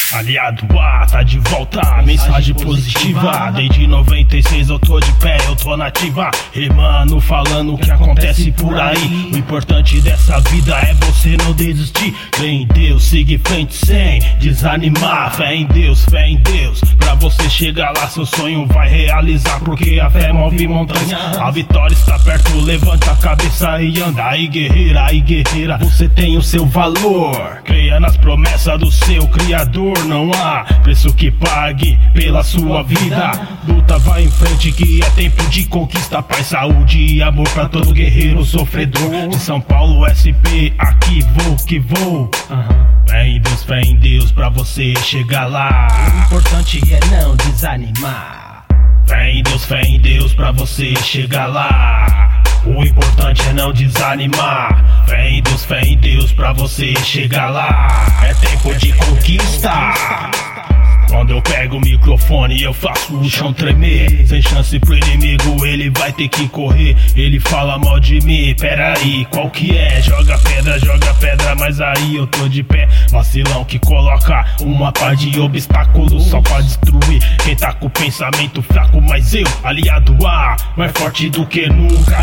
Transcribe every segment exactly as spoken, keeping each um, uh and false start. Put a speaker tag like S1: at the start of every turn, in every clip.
S1: Aliado A, tá de volta, mensagem positiva. Desde noventa e seis eu tô de pé, eu tô nativa, rimando, falando o que acontece por aí. O importante dessa vida é você não desistir. Fé em Deus, siga em frente sem desanimar. Fé em Deus, fé em Deus, pra você chegar lá seu sonho vai realizar. Porque a fé move montanhas, a vitória está perto. Levanta a cabeça e anda, aí guerreira, aí guerreira, você tem o seu valor. Creia nas promessas do seu Criador. Não há preço que pague pela sua vida. Luta, vai em frente que é tempo de conquista. Paz, saúde e amor pra todo guerreiro sofredor. De São Paulo S P, aqui vou que vou. Fé em Deus, fé em Deus pra você chegar lá.
S2: O importante é não desanimar.
S1: Fé em Deus, fé em Deus pra você chegar lá. O importante é não desanimar. Fé em Deus, fé em Deus pra você chegar lá. É tempo de conquista. Quando eu pego o microfone eu faço o chão tremer. Sem chance pro inimigo, ele vai ter que correr. Ele fala mal de mim, pera aí, qual que é? Joga pedra, joga pedra, mas aí eu tô de pé. Vacilão que coloca uma par de obstáculos só pra destruir quem tá com o pensamento fraco. Mas eu, aliado A, mais forte do que nunca.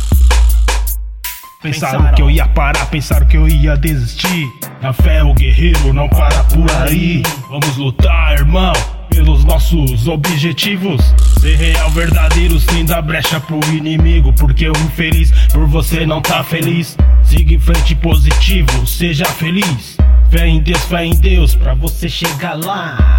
S1: Pensaram que eu ia parar, pensaram que eu ia desistir. Na fé o guerreiro não para por aí. Vamos lutar, irmão, pelos nossos objetivos. Ser real, verdadeiro, sem dar brecha pro inimigo. Porque eu infeliz por você não tá feliz. Siga em frente positivo, seja feliz. Fé em Deus, fé em Deus pra você chegar lá.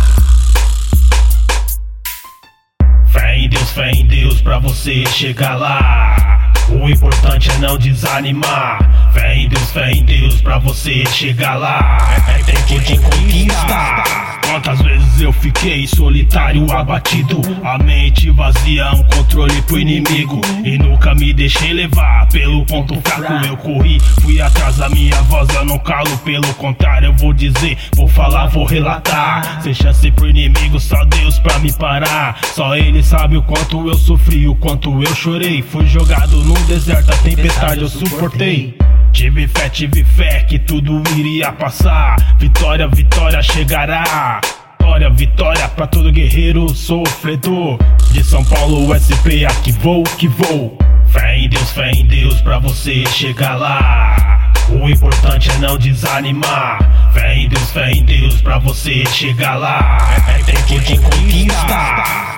S1: Fé em Deus, fé em Deus pra você chegar lá. O importante é não desanimar. Fé em Deus, fé em Deus pra você chegar lá. É tempo de conquista. Quantas vezes eu fiquei solitário, abatido, a mente vazia, um controle pro inimigo. E nunca me deixei levar pelo ponto fraco. Eu corri, fui atrás da minha voz, eu não calo. Pelo contrário, eu vou dizer, vou falar, vou relatar. Sem chance pro inimigo, só Deus pra me parar. Só Ele sabe o quanto eu sofri, o quanto eu chorei. Fui jogado no deserto, a tempestade eu suportei. Tive fé, tive fé que tudo iria passar. Vitória, vitória chegará. Vitória, vitória pra todo guerreiro sofredor. De São Paulo S P, aqui vou que vou. Fé em Deus, fé em Deus pra você chegar lá. O importante é não desanimar. Fé em Deus, fé em Deus pra você chegar lá. É tempo de conquista.